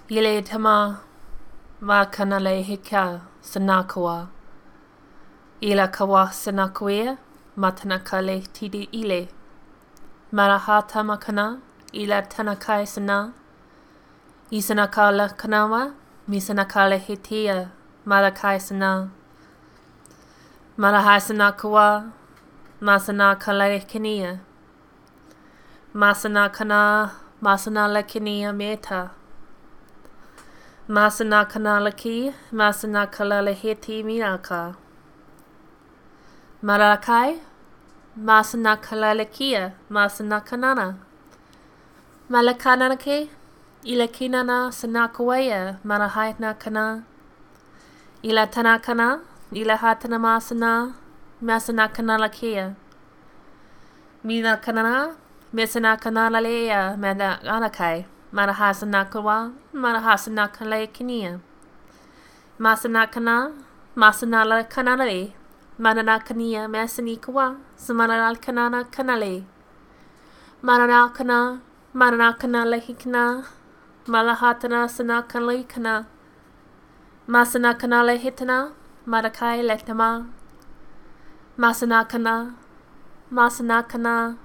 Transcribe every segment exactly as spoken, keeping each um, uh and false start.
Ile tama ma kanale hika sanakawa. Ila kawa sanakuea matanakale tidi ile. Maraha tamakana ila tanakai sana. Isanakala kanawa misanakale hitia malakai sana. Maraha sanakawa masanakale kinia. Masanakana masanala kinia meta. Masana kanalaki, masana kalalahiti miraka. Marakai, masana kalalakia, masana kanana. Malakananake, ilakinana sanakawaya, marahaitna kana. Ila tanakana, ila hatana masana, masana kanalakia. Mina kanana, mesana kanalalea, mada anakai. Marahasanakawa, Marahasanakale kinia. Masanakana, Masanala kanale. Mananakania, Masanikawa, Samanal kanana kanale. Mananakana, Mananakanale hikna. Malahatana sanakale kana. Masanakanale hitana, Marakai letama. Masanakana, Masanakana.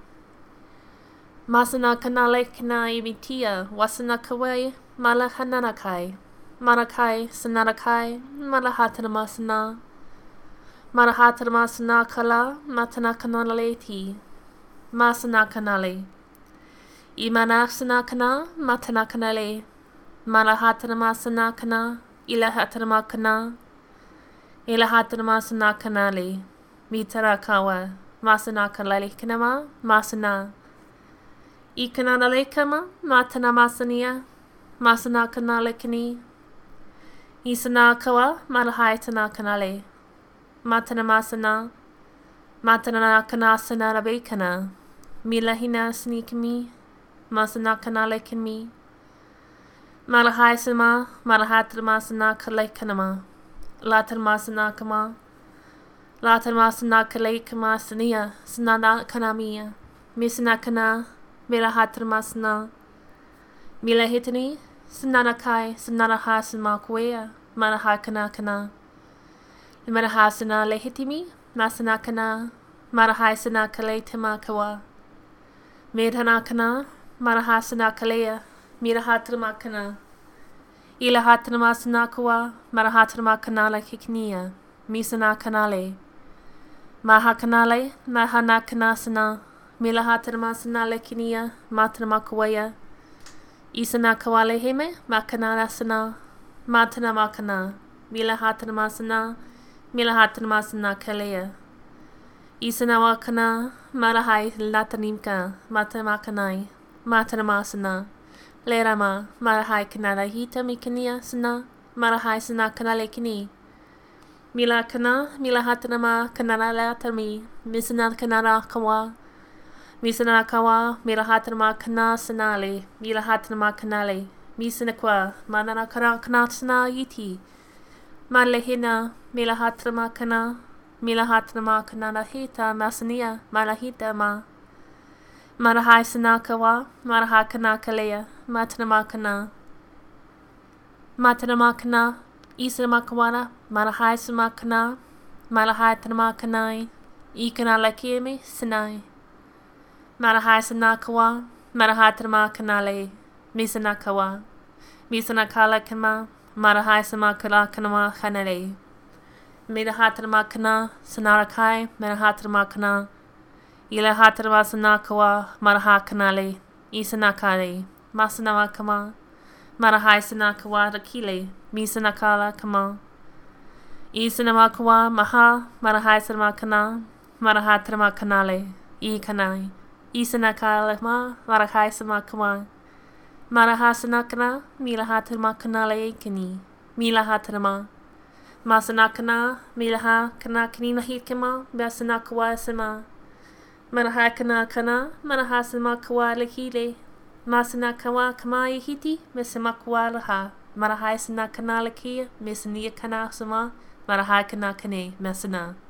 Masana kanale kana imitia, wasana kawai, malahananakai, marakai, sanarakai, malahatanamasana, marahatanamasana kala, matana kanaleti, masana kanale, imanasana kana, matana kanale, malahatanamasana kana, ilahatanamakana, ilahatanamasana kanale, mitarakawa, masana kanale kanama, masana. Ikanale kama, matana masania, masana kanale kani. Isana kawa, malahaitana kanale. Matana masana, matana kanasana rabekana. Milahina sneakmi, masana kanale kanmi. Malahaisama, malahatra masana kale kanama. Latar masana kama. Latar masana kale kama sania, sanana kanamia. Misana kana. Milahatramasana. Milahitani. Sananakai. Sananahasamakwea. Manahakanakana. Manahasana lehitimi. Masanakana. Marahaisana kaletamakawa. Midhanakana. Marahasana kalea. Mirahatramakana. Ilahatramasanakawa. Marahatramakana lekiknia. Misanakanale. Mahakanale. Mahanakanasana. Milahataramasana lekinia, matanamakawaya. Isana kawale heme, makanarasana, matana makana. Milahataramasana, milahataramasana kalea. Isana wakana, marahai latanimka, matamakanai, matanamasana. Lerama, marahai kanara hita mikania sana, marahai sana kanale kini. Mila kana, milahatarama kanara latami, misana kanara kawa. Misanakawa, Milahatanama kana sanale, Milahatanama kanale, Misanakwa, Mananakana kanasana yiti, Malahina, Milahatanama kana, Milahatanama kanana hita, Masania, Malahita ma, Marahai sanakawa, Marahakana kalea, Matanamakana, Matanamakana, Isanamakawana, Marahai samakana, Malahatanamakana, Ikanalakimi, Sinai. Marahai sanakawa, marahatrama kanale, misanakawa, misanakala kama, marahai samakala kanama hanale. Midahatrama kana, sanarakai, marahatrama kana, ilahatrama sanakawa, marahakanale, isanakale, masanama kama, marahai sanakawa rakile, misanakala kama. Isanamakawa maha, marahai samakana, marahatrama kanale, I kanai. Isanakalama, Marahai Samakama, Marahasanakana, Milahatamakanale kani, Milahatanama, Masanakana, Milaha kanakani hikama, Basanakawa sama, Marahakana kana, Marahasamakawa lakile, Masanakawa kamai hiti, Misamakwa laha, Marahai Sanakanalakia, Misania kana sama, Marahakana kane, Masana.